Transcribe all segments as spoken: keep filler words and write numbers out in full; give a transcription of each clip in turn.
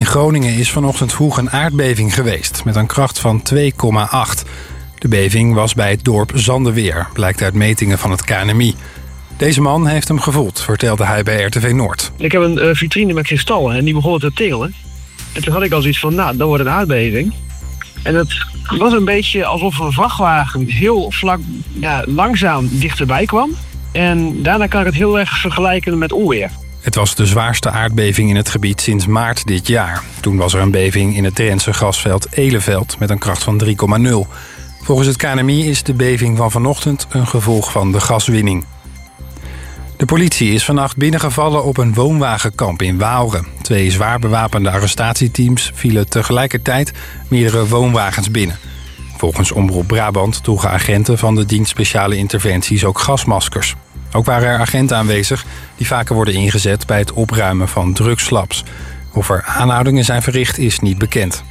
Groningen is vanochtend vroeg een aardbeving geweest met een kracht van twee komma acht. De beving was bij het dorp Zandeweer, blijkt uit metingen van het K N M I. Deze man heeft hem gevoeld, vertelde hij bij R T V Noord. Ik heb een uh, vitrine met kristallen en die begonnen te trillen. En toen had ik al zoiets van, nou, dan wordt een aardbeving. En het was een beetje alsof een vrachtwagen heel vlak, ja, langzaam dichterbij kwam. En daarna kan ik het heel erg vergelijken met onweer. Het was de zwaarste aardbeving in het gebied sinds maart dit jaar. Toen was er een beving in het Drentse grasveld Eleveld met een kracht van drie komma nul. Volgens het K N M I is de beving van vanochtend een gevolg van de gaswinning. De politie is vannacht binnengevallen op een woonwagenkamp in Waalre. Twee zwaar bewapende arrestatieteams vielen tegelijkertijd meerdere woonwagens binnen. Volgens Omroep Brabant droegen agenten van de dienst speciale interventies ook gasmaskers. Ook waren er agenten aanwezig die vaker worden ingezet bij het opruimen van drugslabs. Of er aanhoudingen zijn verricht is niet bekend.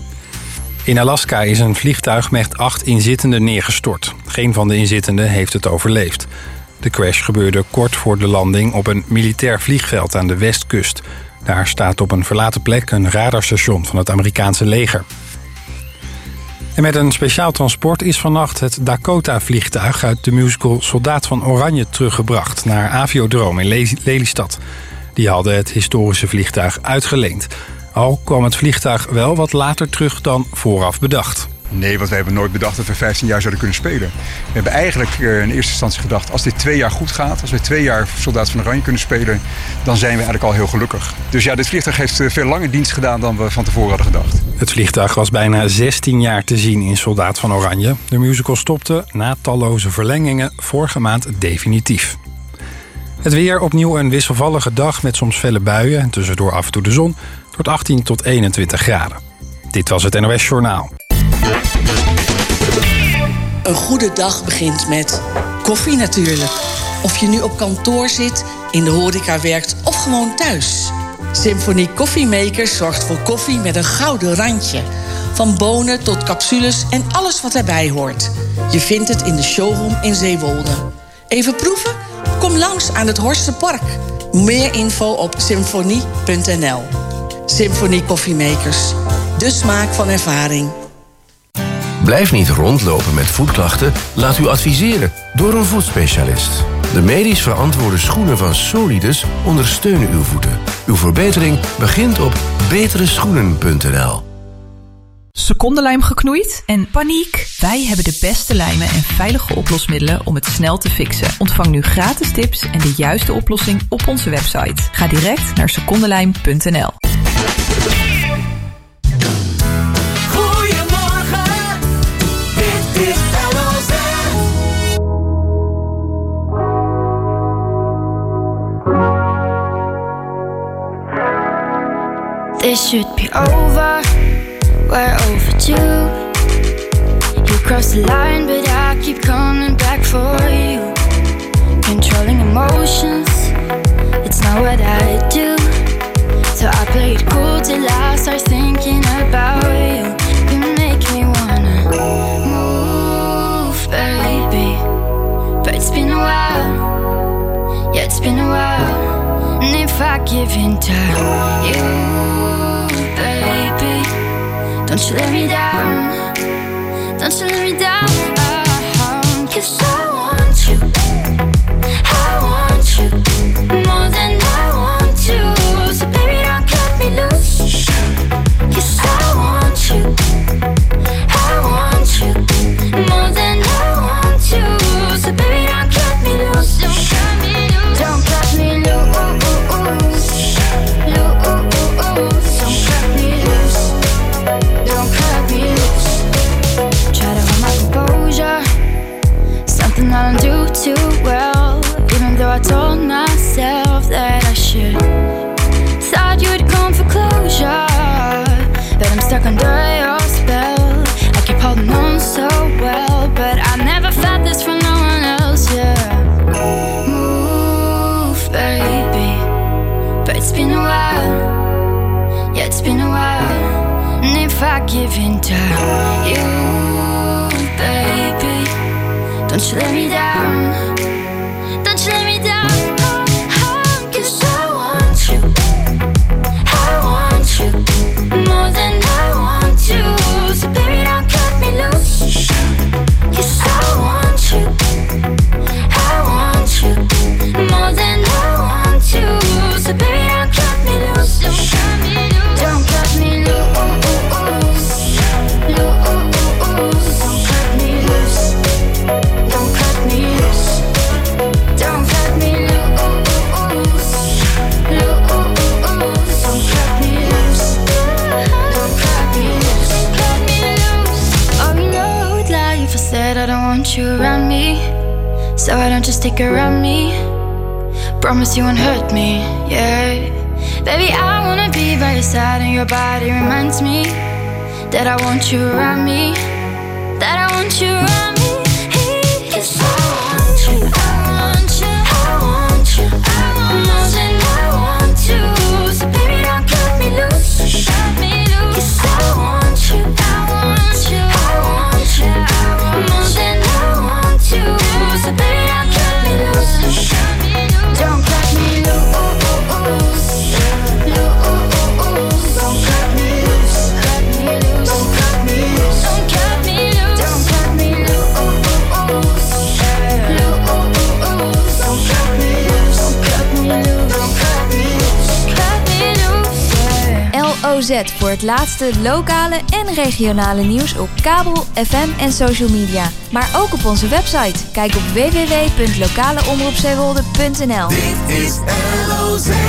In Alaska is een vliegtuig met acht inzittenden neergestort. Geen van de inzittenden heeft het overleefd. De crash gebeurde kort voor de landing op een militair vliegveld aan de westkust. Daar staat op een verlaten plek een radarstation van het Amerikaanse leger. En met een speciaal transport is vannacht het Dakota-vliegtuig uit de musical Soldaat van Oranje teruggebracht naar Aviodroom in Lelystad. Die hadden het historische vliegtuig uitgeleend. Al kwam het vliegtuig wel wat later terug dan vooraf bedacht. Nee, want we hebben nooit bedacht dat we vijftien jaar zouden kunnen spelen. We hebben eigenlijk in eerste instantie gedacht, als dit twee jaar goed gaat, als we twee jaar Soldaat van Oranje kunnen spelen, dan zijn we eigenlijk al heel gelukkig. Dus ja, dit vliegtuig heeft veel langer dienst gedaan dan we van tevoren hadden gedacht. Het vliegtuig was bijna zestien jaar te zien in Soldaat van Oranje. De musical stopte na talloze verlengingen vorige maand definitief. Het weer, opnieuw een wisselvallige dag met soms felle buien en tussendoor af en toe de zon. Het wordt achttien tot eenentwintig graden. Dit was het N O S Journaal. Een goede dag begint met koffie natuurlijk. Of je nu op kantoor zit, in de horeca werkt of gewoon thuis. Symphony Koffiemakers zorgt voor koffie met een gouden randje. Van bonen tot capsules en alles wat erbij hoort. Je vindt het in de showroom in Zeewolde. Even proeven? Kom langs aan het Horstenpark. Meer info op symfonie punt n l. Symphony Koffiemakers. De smaak van ervaring. Blijf niet rondlopen met voetklachten. Laat u adviseren door een voetspecialist. De medisch verantwoorde schoenen van Solidus ondersteunen uw voeten. Uw verbetering begint op betere schoenen punt n l. Secondenlijm geknoeid en paniek? Wij hebben de beste lijmen en veilige oplosmiddelen om het snel te fixen. Ontvang nu gratis tips en de juiste oplossing op onze website. Ga direct naar secondenlijm punt n l. This should be over, we're overdue. You crossed the line, but I keep coming back for you. Controlling emotions, it's not what I do. So I play it cool till I start thinking about you. You make me wanna move, baby. But it's been a while, yeah, it's been a while. And if I give in to you, baby, don't you let me down, don't you let me down. uh, Cause I want you, I want you more than I want you. So baby, don't cut me loose. Cause I want you, I want you more than I want you. So baby, don't cut me loose. Don't cut me loose. Don't cut me loose. Don't cut me loose. Don't cut me loose. Try to hold my composure, something I don't do too well. Even though I told myself that I should. Thought you'd come for closure, but I'm stuck under your spell. I keep holding on so well, but I never felt this from no one else, yeah. Move, baby, but it's been a while, yeah, it's been a while. And if I give in to you, baby, don't you let me down, don't you let me down. Oh, oh, 'cause I want you, I want you want you around me, so why don't you stick around me? Promise you won't hurt me, yeah. Baby, I wanna be by your side, and your body reminds me that I want you around me, that I want you around me. Cause I want you, I want you, I want you, I want more than I want to. So baby, don't cut me loose, cut me loose. Cause I want you, I want you, I want you, I want more than I want to. So baby, don't cut me loose, don't cut me loose, loose. Don't cut me loose, cut me loose, don't cut me loose, don't cut me loose, don't cut me loose, don't cut me loose, don't cut me loose, don't cut me loose, cut me loose. L O Z voor het laatste lokale en regionale nieuws op kabel, F M en social media. Maar ook op onze website. Kijk op w w w punt lokale omroep zeewolde punt n l. Dit is L O Z.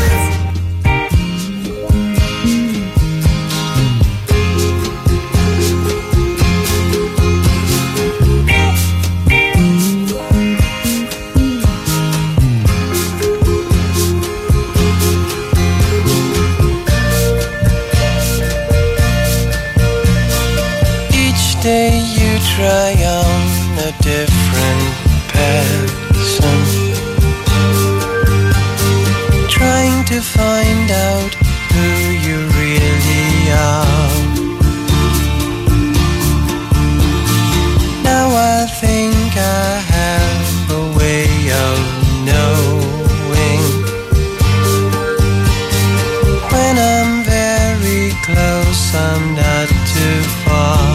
Day you try on a different person, trying to find out who you really are. Now I think I have a way of knowing when I'm very close, I'm not too far.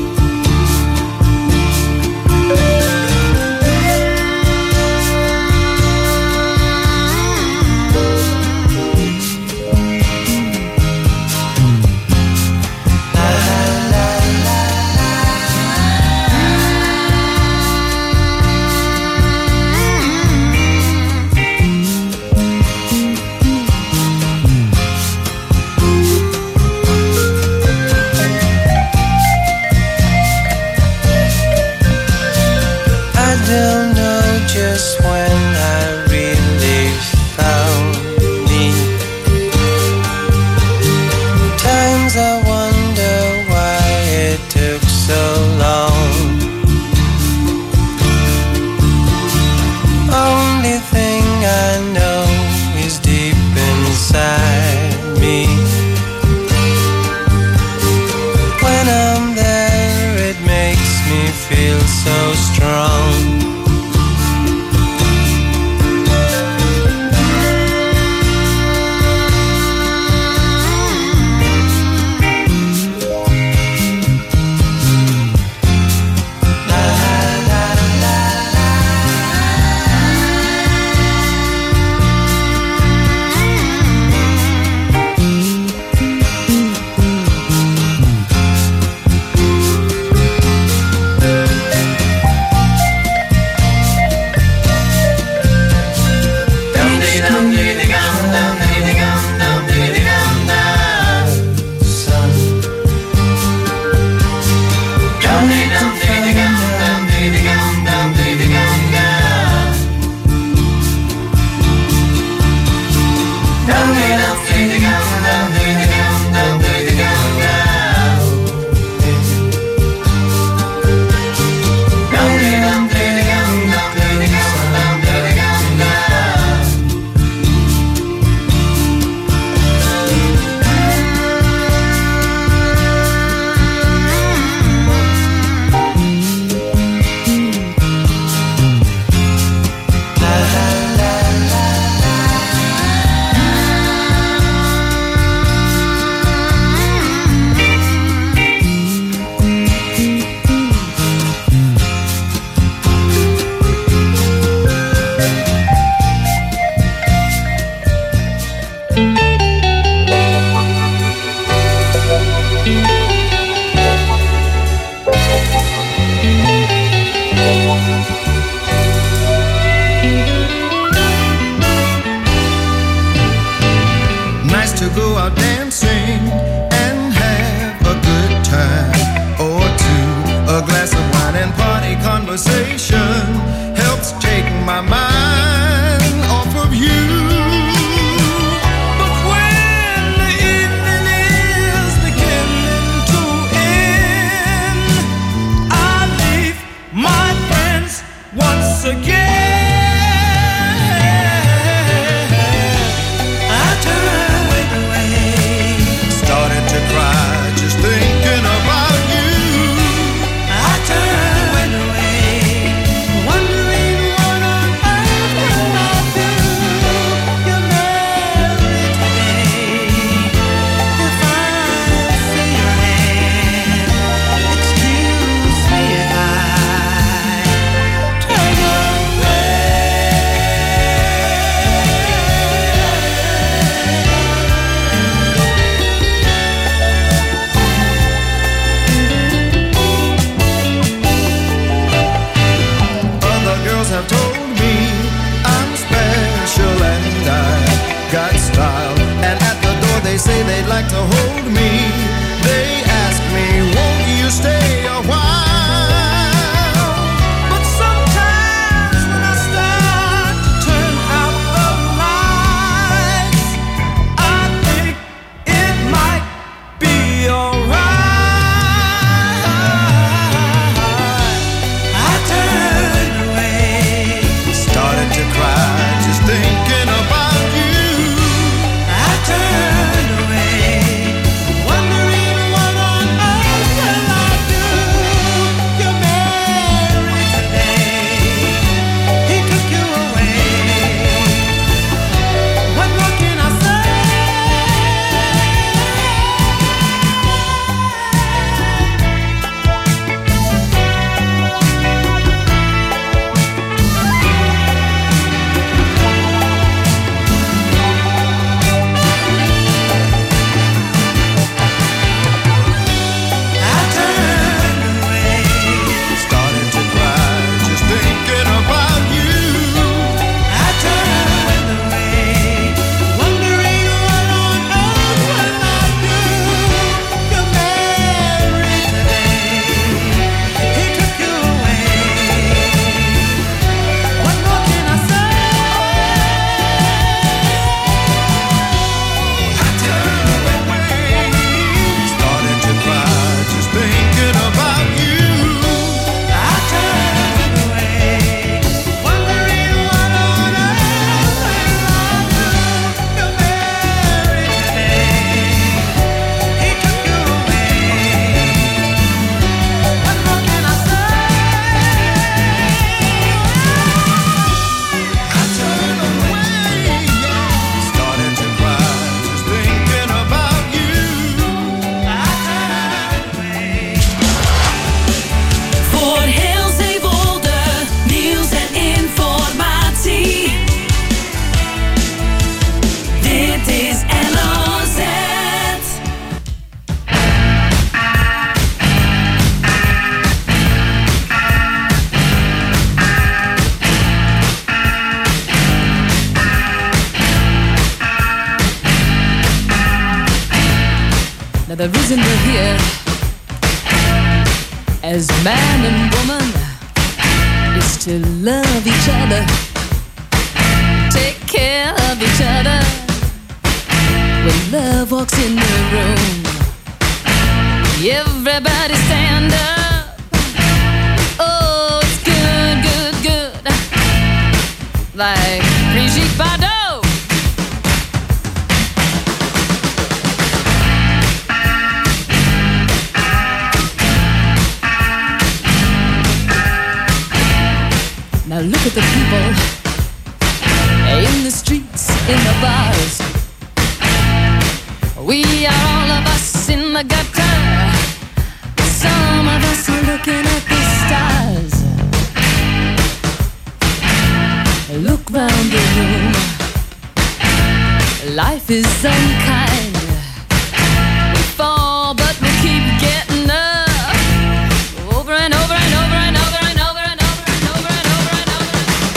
Don't know just when I really found me. Times I wonder why it took so long. Only thing I know is deep inside me. When I'm there, it makes me feel so strong. me. They ask me, won't you stay a while? But sometimes when I start to turn out the lights, I think it might be alright. I turned away, started to cry, just thinking about you. I turned away, wondering what on earth will I do. You're married today, he took you away. What more can I say? I turned away, started to cry, just thinking about you. I turned away, wondering what on earth will I do. You're married today, he took you away. What more can I say? I turned away, started to cry, just thinking about you. I turned away, wondering what on earth will I do. You're married today, he took you away. What more can I say? I turned away, started to cry, just thinking about you. I turned away. Voor heel Zeewolde, nieuws en informatie. Dit is L O Z. Now the reason we're here as man and woman is to love each other, take care of each other. When love walks in the room, everybody stand up. Oh, it's good, good, good, like Brigitte Bardot. Now look at the people in the streets, in the bars. We are all of us in the gutter. Some of us are looking at the stars. Look round the room. Life is unkind. We fall, but we keep getting up. Over and over and over and over and over and over and over and over and over.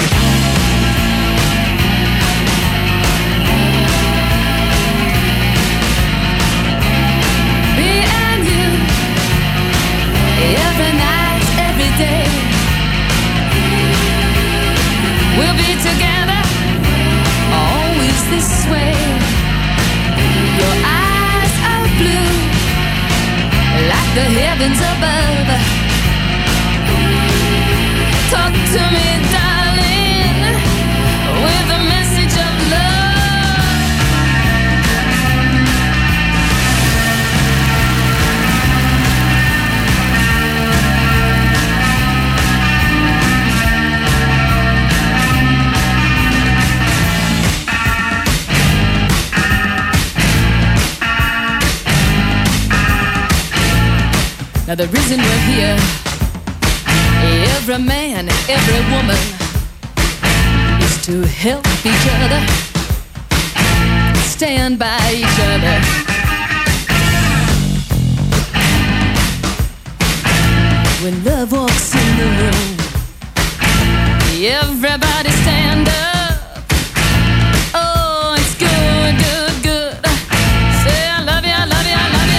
Me and you, every night, every day. We'll be together, always this way. Your eyes are blue, like the heavens above. Talk to me, darling, with a message of love. Now the reason we're here, every man, every woman, is to help each other, stand by each other. When love walks in the room, everybody stand up. Oh, it's good, good, good. Say I love you, I love you, I love you.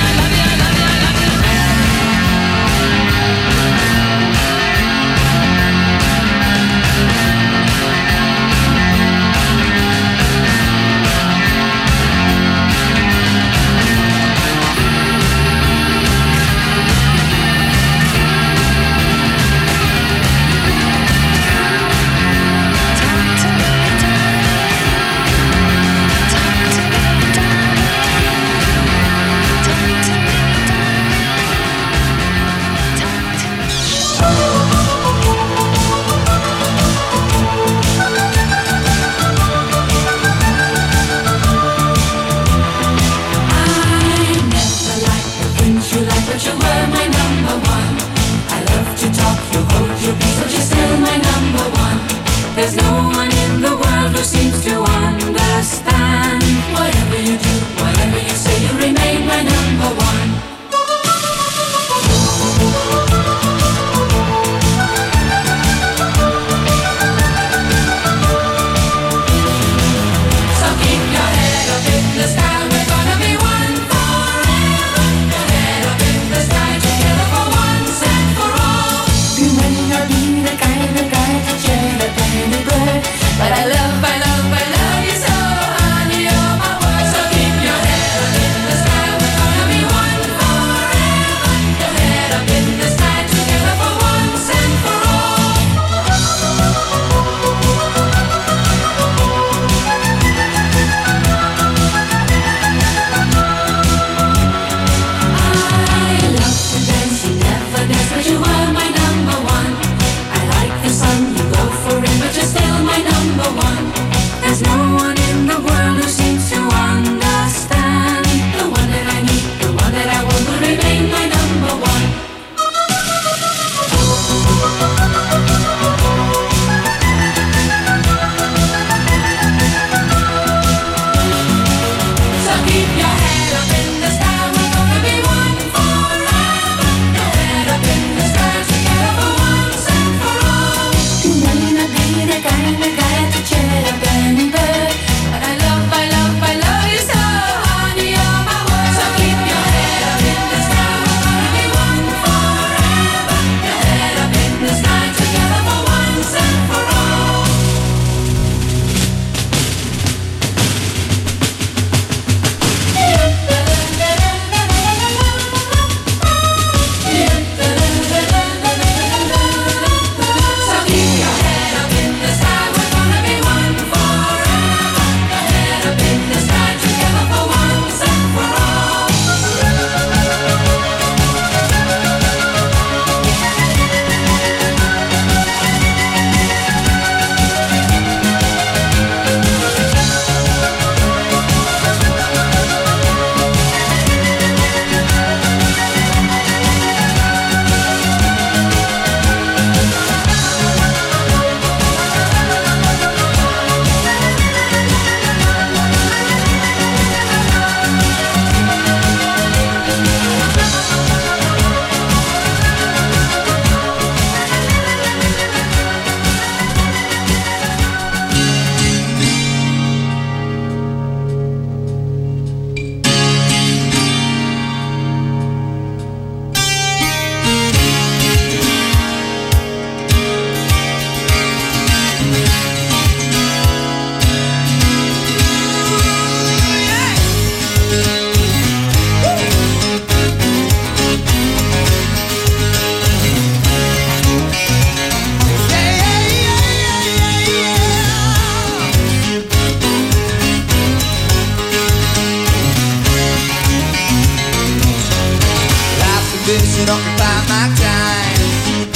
Ambition occupy my time.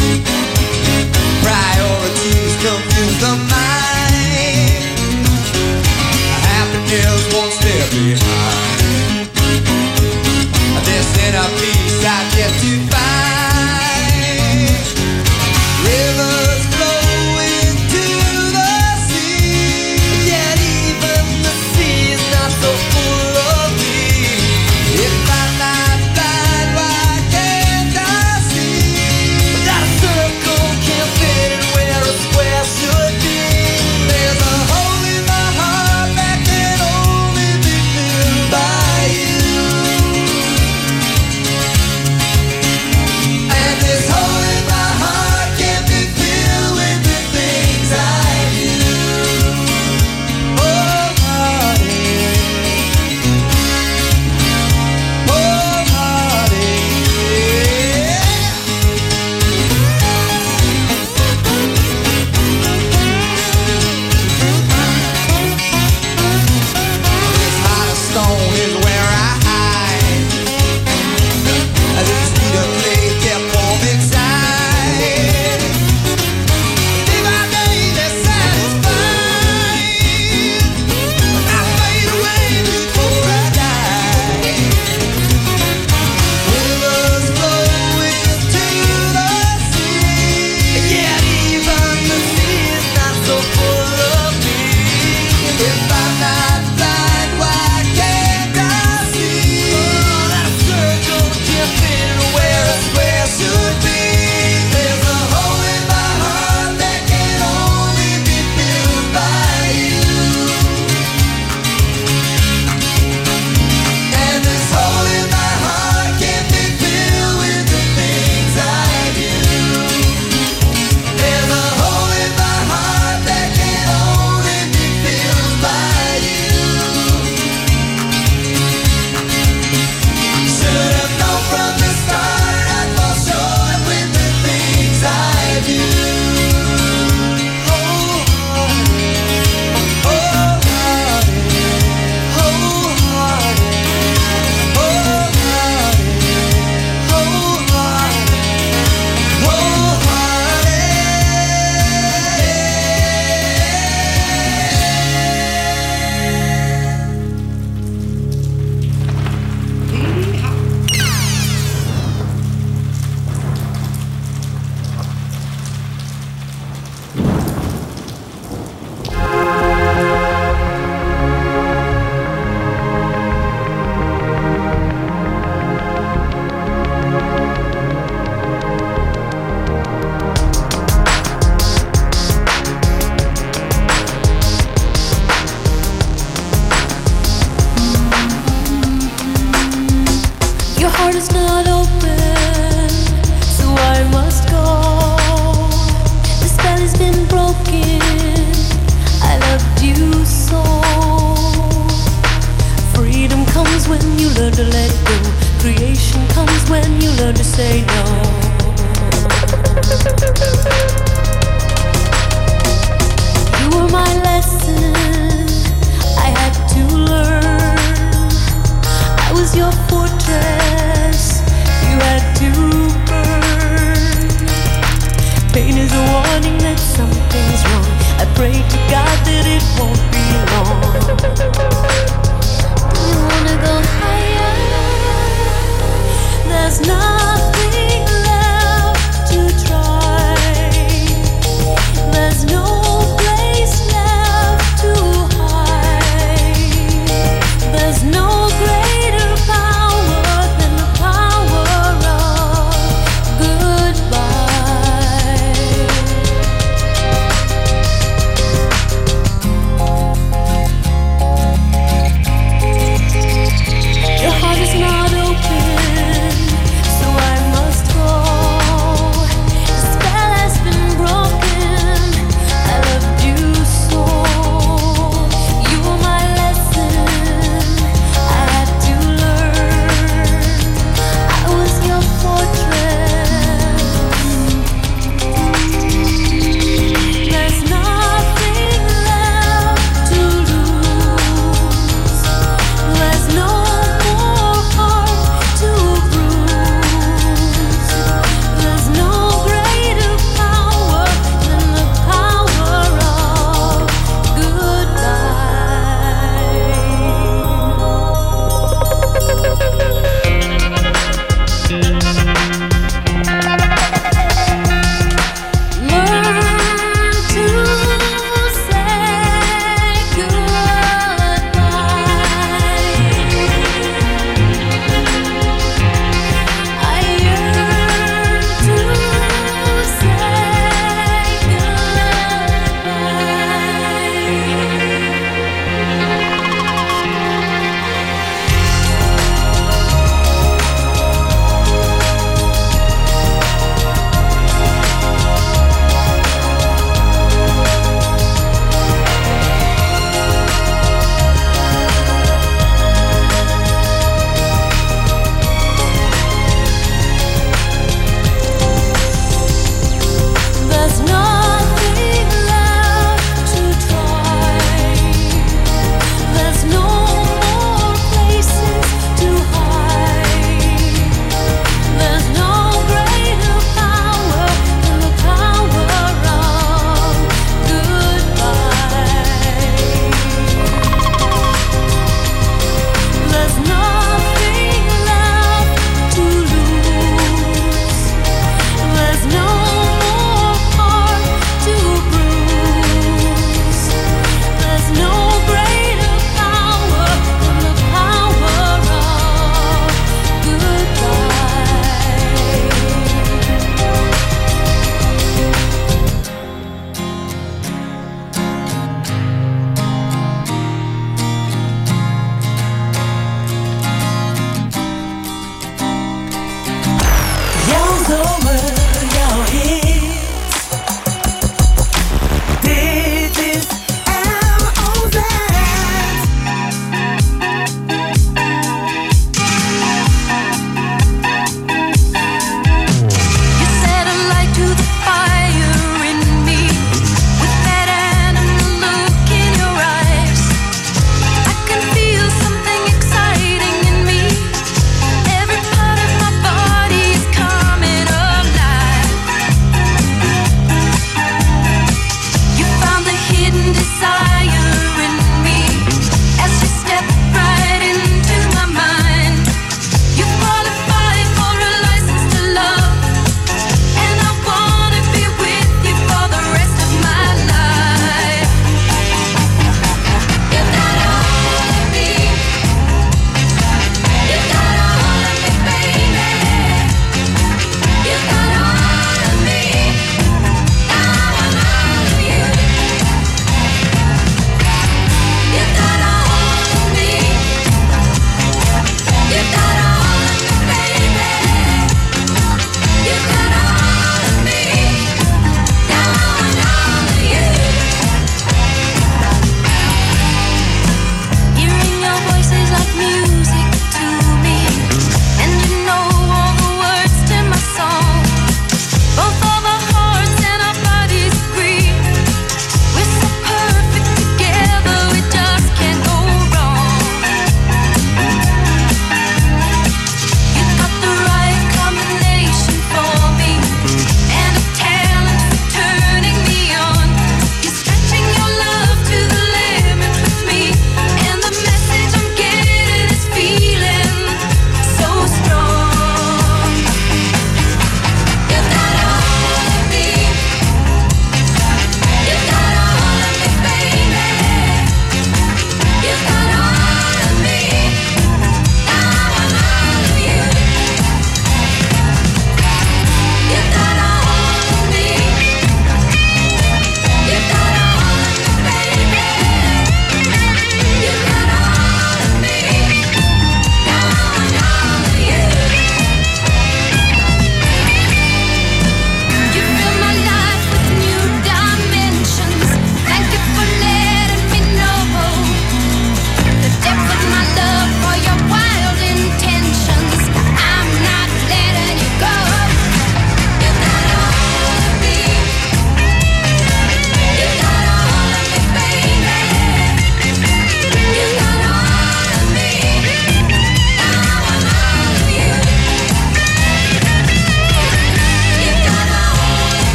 Priorities confuse the mind. Happiness won't stay behind. This inner peace I've yet to find. Rivers flow into the sea, yet even the sea is not so full of me. If I'm not blind, why can't I see?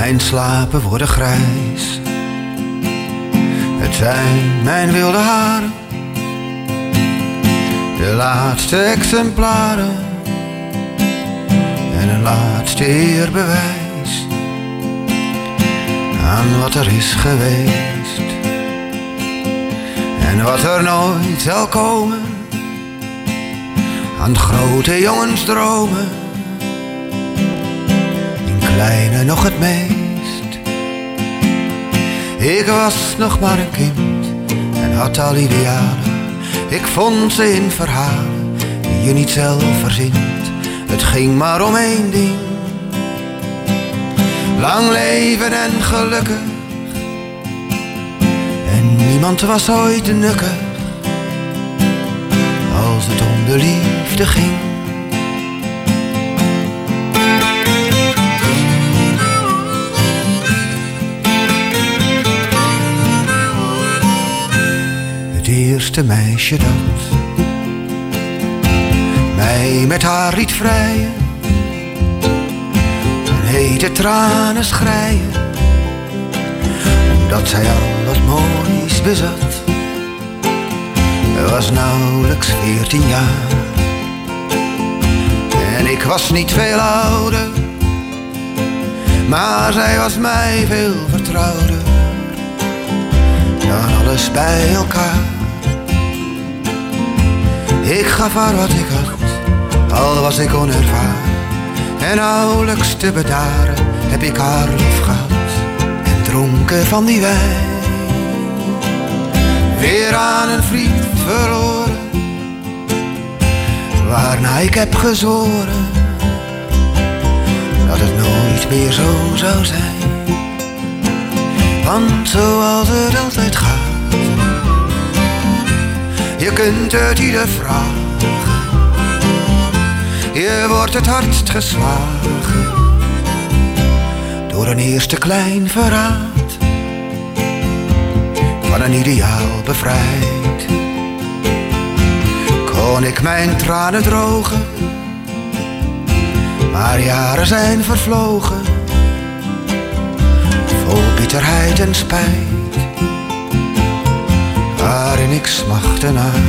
Mijn slapen worden grijs. Het zijn mijn wilde haren, de laatste exemplaren en een laatste eerbewijs aan wat er is geweest en wat er nooit zal komen, aan grote jongensdromen, in kleine nog het meest. Ik was nog maar een kind en had al idealen. Ik vond ze in verhalen die je niet zelf verzint. Het ging maar om één ding: lang leven en gelukkig. En niemand was ooit nukkig als het om de liefde ging. Het eerste meisje dat mij met haar liet vrijen en hete tranen schreien, omdat zij al wat moois bezat. Was nauwelijks veertien jaar en ik was niet veel ouder, maar zij was mij veel vertrouwder dan alles bij elkaar. Ik gaf haar wat ik had, al was ik onervaren, en nauwelijks te bedaren heb ik haar lief gehad en dronken van die wijn. Weer aan een vriend verloren, waarna ik heb gezworen dat het nooit meer zo zou zijn. Want zoals het altijd gaat, je kunt het ieder vragen, je wordt het hardst geslagen door een eerste klein verraad, van een ideaal bevrijd. Kon ik mijn tranen drogen, maar jaren zijn vervlogen, vol bitterheid en spijt, waarin ik smachtte naar.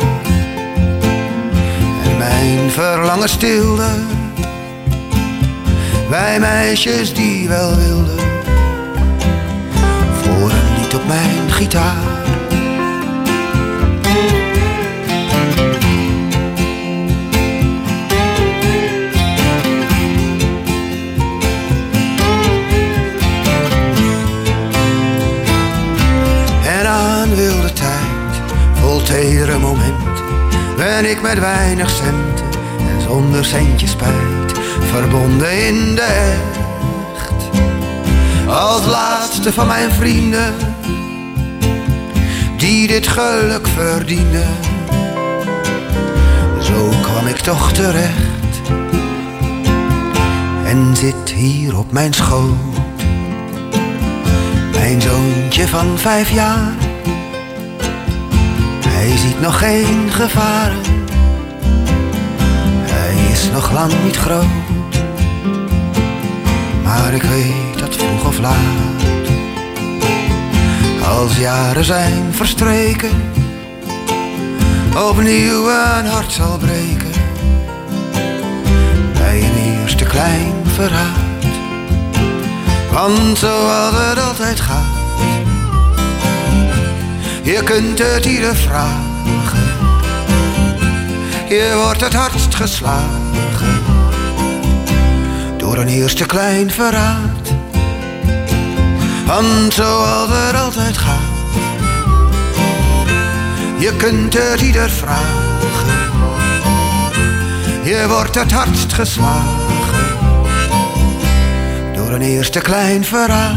En mijn verlangen stilde bij meisjes die wel wilden, voor een lied op mijn gitaar. En aan wilde tijd, vol tedere moment, ben ik met weinig centen en zonder centjes spijt, verbonden in de echt, als laatste van mijn vrienden die dit geluk verdienden. Zo kwam ik toch terecht en zit hier op mijn schoot, mijn zoontje van vijf jaar. Hij ziet nog geen gevaren, hij is nog lang niet groot, maar ik weet dat vroeg of laat, als jaren zijn verstreken, opnieuw een hart zal breken bij een eerste klein verraad. Want zoals het altijd gaat, je kunt het ieder vragen, je wordt het hardst geslagen door een eerste klein verraad. Want zoals het altijd gaat, je kunt het ieder vragen, je wordt het hardst geslagen door een eerste klein verraad.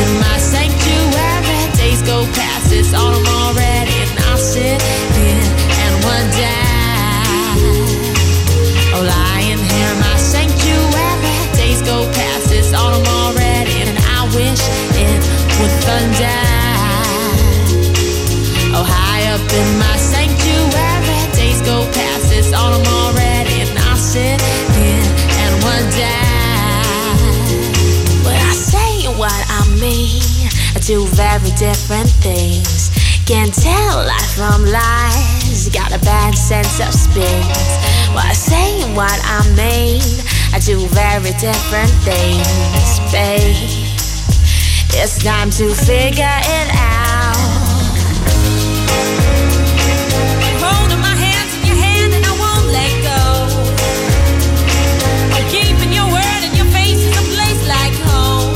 in my sanctuary. Days go past, it's autumn already, and I'll sit here and wonder. Oh, lying here in my sanctuary. Days go past, it's autumn already, and I wish it would thunder. Oh, high up me. I do very different things. Can't tell life from lies. Got a bad sense of spins. While saying what I mean, I do very different things, babe. It's time to figure it out. Holding my hands in your hand and I won't let go. I'm keeping your word and your face is a place like home.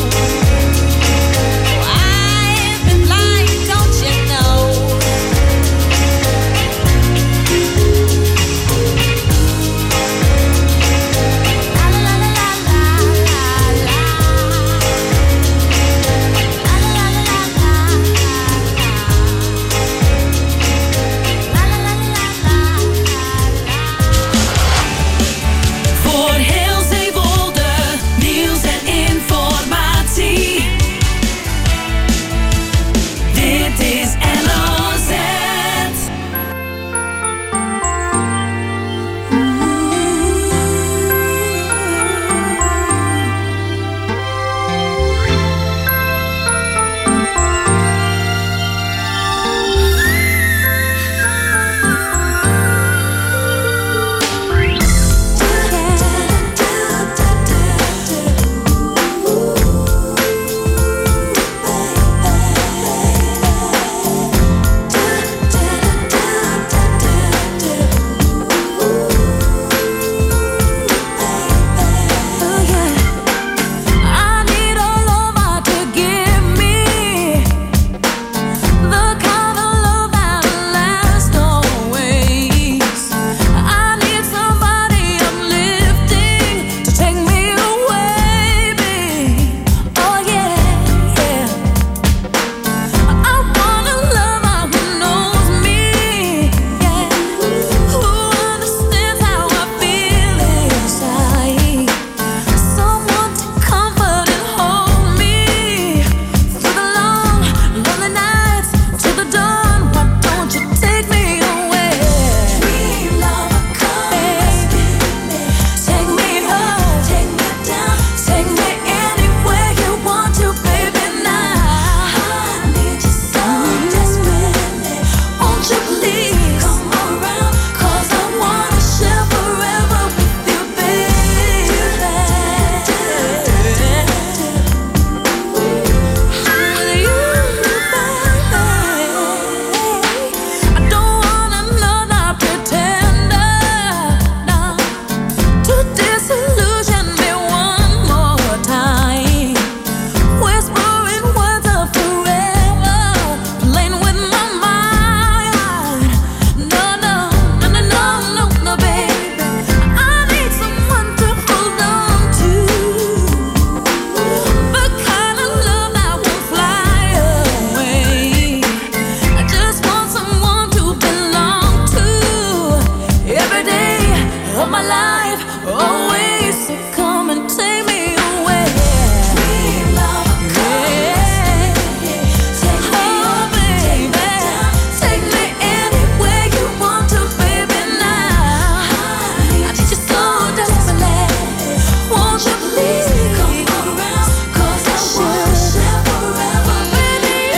I've been blind, don't you know? La la la la la la la. La la la la la la. La la la la la la. Voor heel Zeewolde, nieuws en informatie. Dit is L O Z. I need a lover to give me the kind of love that lasts always. I need somebody uplifting to take me away, babe. Oh yeah, yeah. I want a lover who knows me, yeah, who understands how I feel inside. Someone to comfort and hold me through the long, lonely nights till the dawn. Why don't you take me away? Dream lover, come take me home, take me down, take me anywhere you want to, baby. Now I need you so desperately. Won't you please come around? 'Cause I wanna share forever with you, baby. With you, baby. I don't want another pretender, no, to disillusion me one more time. Whispering words of forever, playing with my mind. No, no, no, no, no, no, no, baby. I need someone to hold on to, the kind of love that won't fly away. I just want someone to belong to every day of my life, always. So come and take me away. Dream lover, come take me home, baby. Take me anywhere you want to, baby. Now I need you so desperately. Won't you please come around? 'Cause I wanna share forever with you.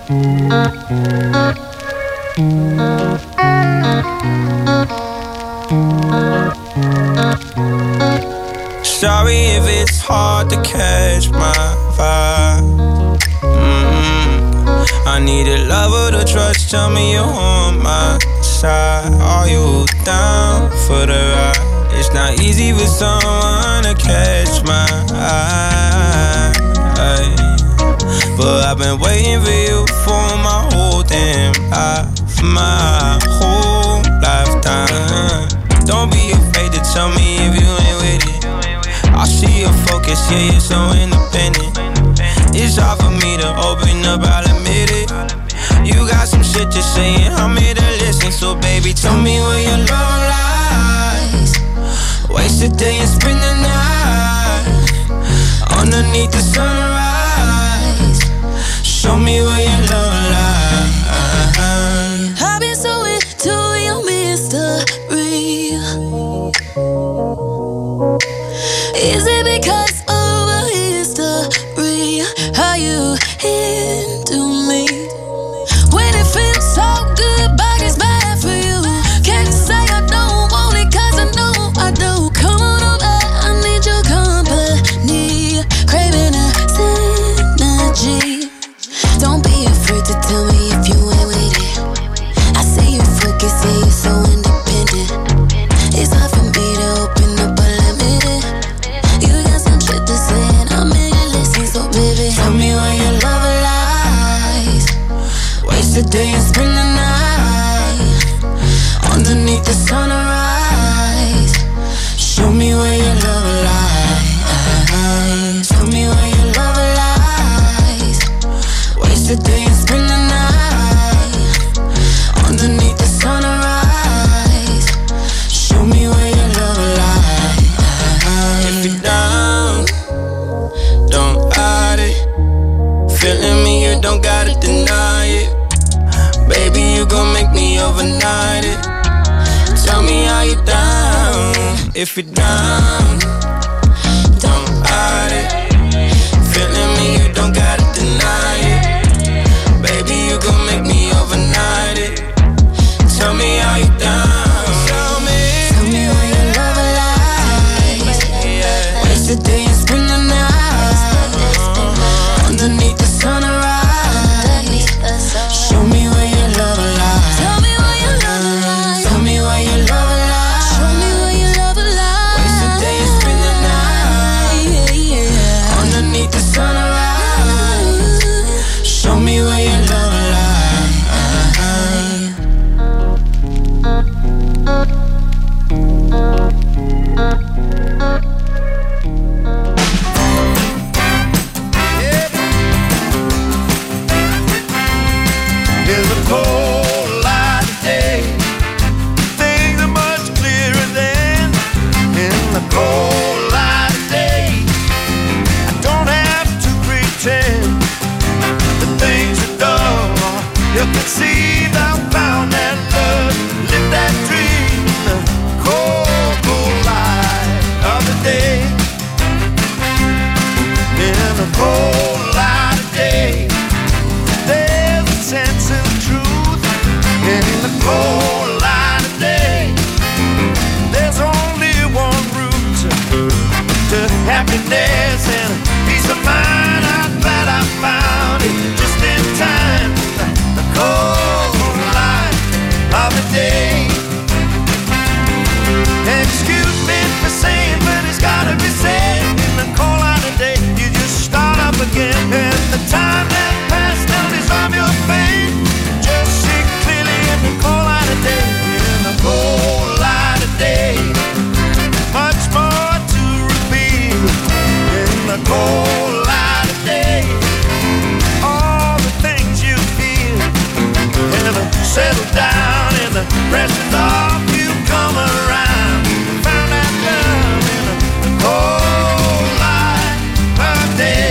Sorry if it's hard to catch my vibe. Mm-hmm. I need a lover to trust. Tell me you're on my side. Are you down for the ride? It's not easy for someone to catch my eye, but I've been waiting for you for my whole damn life, my whole lifetime. Don't be afraid to tell me if you ain't with it. I see your focus, yeah, you're so independent. It's hard for me to open up, I'll admit it. You got some shit to say and I'm here to listen. So baby, tell me where your love lies. Waste the day and spend the night underneath the sunrise. Show me where your love lies. I've been so into your mystery. Is it because of a history? Are you into me? When it feels so good, but it's bad for you. Can't say I don't want it, cause I know I do. Come on over, I need your company. Craving a synergy. Don't be afraid to tell me if you ain't with it. I see you focus, yeah, you're so independent. It's hard for me to open up, I'll admit it. You got some shit to say and I'm here to listen. So baby, tell me where your love lies. Waste the day and spend the night underneath the sunrise. Show me where your love lies. Tell me where your love lies. Waste the day and spend the night underneath the sunrise. Show me where your love lies. If you're down, don't hide it. Feeling me, you don't gotta deny it. Baby, you gon' make me overnight it. Tell me how you down. If you're down, don't hide it. Feeling me, you don't gotta deny it. Baby, you gon' make me overnight it. Tell me how you down. Tell me, tell me where your love lies. Waste the day and spend the night underneath the sunrise. Show me where your love lies. tell me where your love lies. Tell me where your love lies. Show me where your love lies. Waste the day and spend the night underneath the sunrise. Show me where your love lies. There's a cold light of day. Things are much clearer than in the cold light of day. I don't have to pretend that things are dull. You can see that I found that love, live that dream in the cold, cold light of the day. In the cold light of day, there's a sense of truth. In the cold light of day, there's only one route to, to happiness and peace of mind. I'm glad I found it just in time. The cold light of the day. Excuse me for saying, but it's gotta be said. In the cold light of day, you just start up again. And the time that passed don't dissolve your pain. Just see clearly in the cold light of day. In the cold light of day, much more to reveal. In the cold light of day, all the things you feel haven't settled down, and the presence of you come around. Found that love in the cold light of day.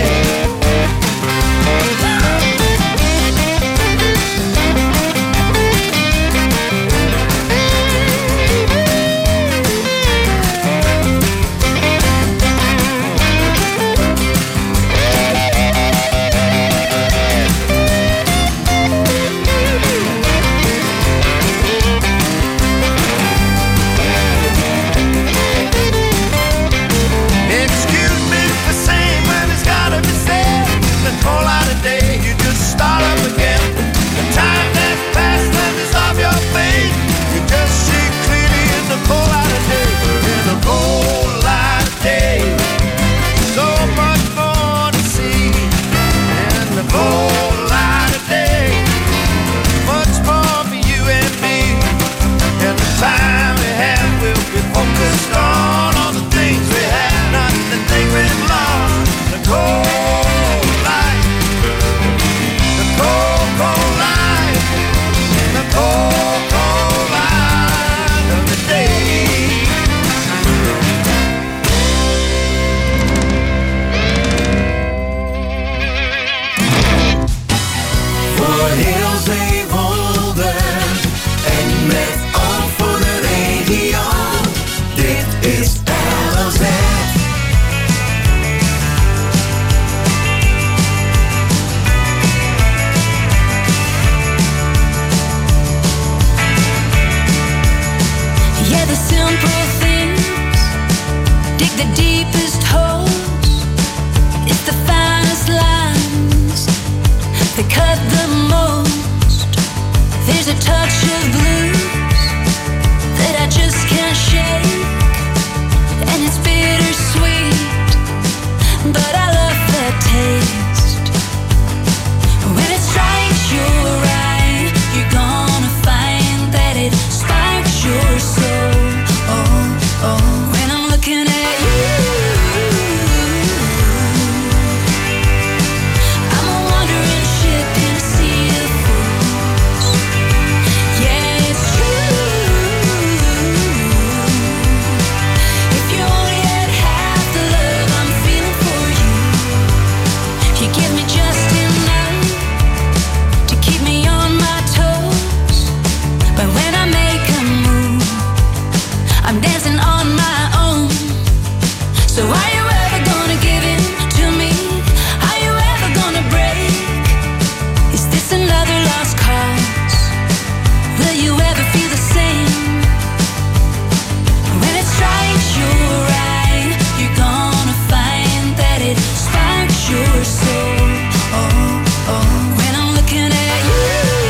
van Zeewolde. En met oog voor de regio. Dit is L L Z. Yeah, the simple things dig the deepest holes. It's the finest lines that cut the most. There's a touch of blues that I just can't shake, and it's bittersweet, but I love that taste. When it strikes your eye, you're gonna find that it sparks your soul. Oh, oh, when I'm looking at you, I'm a wandering ship in a sea of fools. Yeah, it's true. If you only had half the love I'm feeling for you, you give me just enough to keep me on my toes. But when I make a move, I'm dancing on my own. So are you ever gonna give in to me? Are you ever gonna break? Is this another lost cause? Will you ever feel the same? When it strikes your eye, you're gonna find that it sparks your soul. Oh, oh, when I'm looking at you,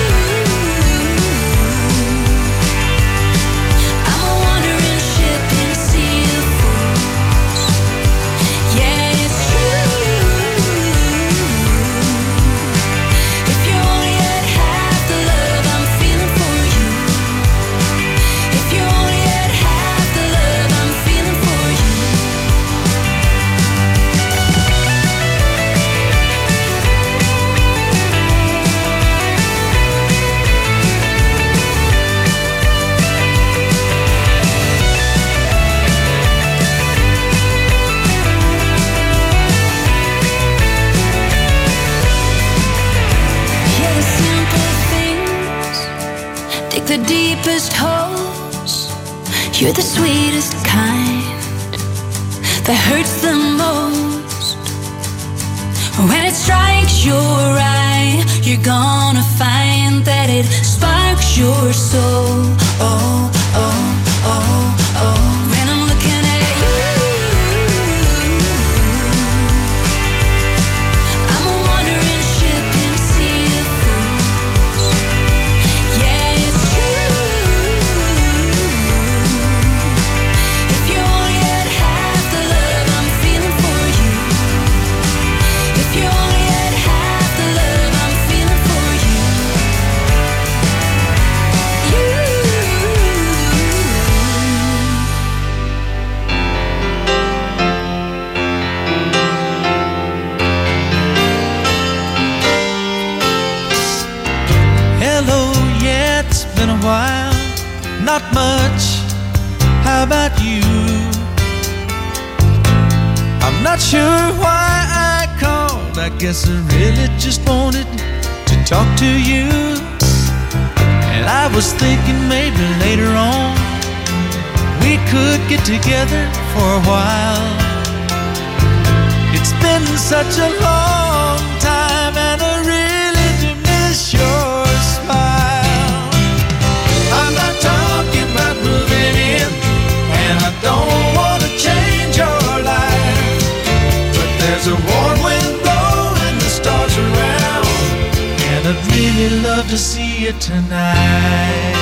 I'm a wandering ship in a sea of fools. Yeah, it's true. If you only had half the love I'm feeling for you. If you only had half the love I'm feeling for you. Yeah, the simple things dig the deepest holes. You're the sweetest kind that hurts the most. When it strikes your eye, you're gonna find that it sparks your soul. Oh, oh, oh, oh. When I'm looking at you, I'm a wandering ship in a sea of fools. Yeah, it's true. If you only had half the love I'm feeling for you. If you only had half the love I'm feeling for you. You. Hello, yeah, it's been a while. Not much. How about you? I'm not sure why I called. I guess I really just wanted to talk to you. And I was thinking maybe later on we could get together for a while. It's been such a long time, and I really do miss your smile. I'm not talking about moving in, and I don't want to change your life. But there's a warm wind blowing the stars around, and I'd really love to see you tonight.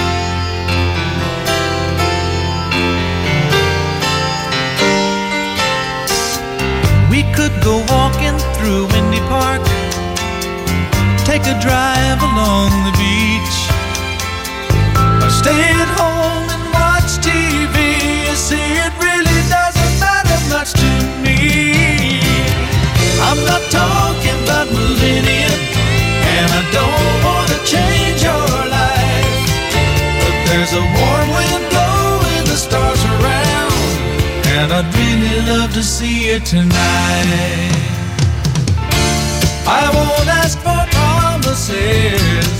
We could go walking through Windy Park, take a drive along the beach, or stay at home and watch T V. You see, it really doesn't matter much to me. I'm not talking about moving in, and I don't want to change your life. But there's a warm wind blowing the stars around, and I'd really love to see you tonight. I won't ask for promises,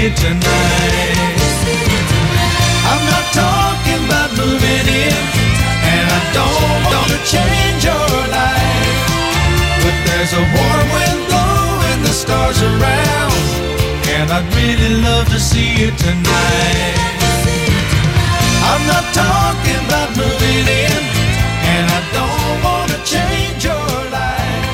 you tonight. I'm not talking about moving in, and I don't want to change your life. But there's a warm wind blowing the stars around, and I'd really love to see you tonight. I'm not talking about moving in, and I don't want to change your life.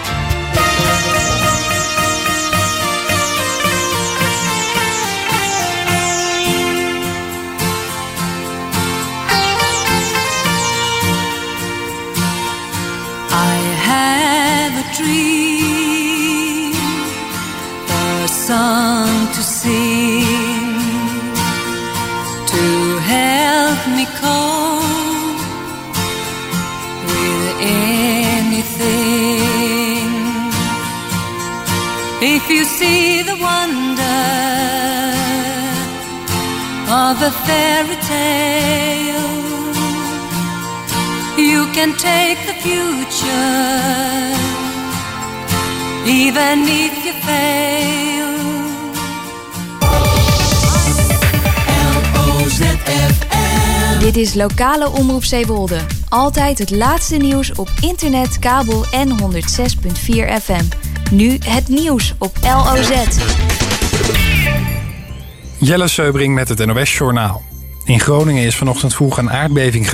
I have a dream, a song to sing, to help me cope with anything. If you see the wonder of a fairy tale, you can take the future, even if you fail. L O Z F M. Dit is Lokale Omroep Zeewolde. Altijd het laatste nieuws op internet, kabel en honderd zes komma vier F M. Nu het nieuws op L O Z. Jelle Seubring met het N O S-journaal. In Groningen is vanochtend vroeg een aardbeving